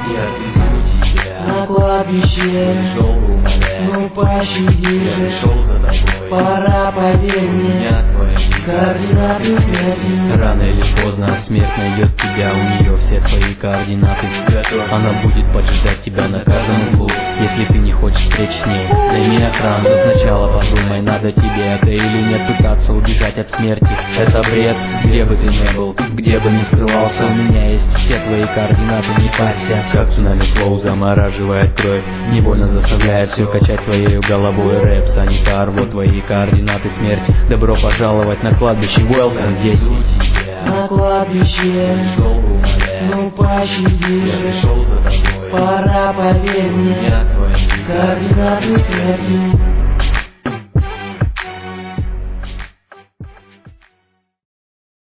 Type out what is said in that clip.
и отвезу тебя на кладбище. Пришел умолять, Ну пощади я же, пришел за тобой. пора, поверь У мне, меня твои координаты смерти. Рано или поздно смерть найдет тебя, у нее все твои координаты. Она будет поджидать тебя на каждом углу, если ты не хочешь встреч с ней. Найми охрану, но сначала подумай, надо тебе это или нет. Пытаться убежать от смерти — это бред. Где бы ты ни был, где бы ни скрывался, у меня есть все твои координаты, не парься. Как цунами флоу замораживает кровь, невольно заставляет все качать твоей головой. Рэп, санитар, вот твои координаты смерти. Добро пожаловать на кладбище, welcome, дети. На кладбище, Пришел умолять, ну пощади я же, пришел за тобой. пора, поверь У мне, меня твои координаты смерти.